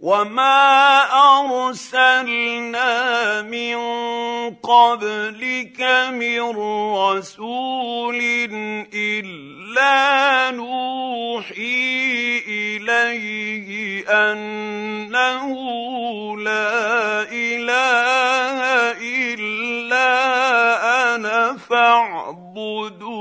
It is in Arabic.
وما أرسلنا من قبلك من رسول إلا نوحي إليه أنه لا إله إلا أنا فاعبدون.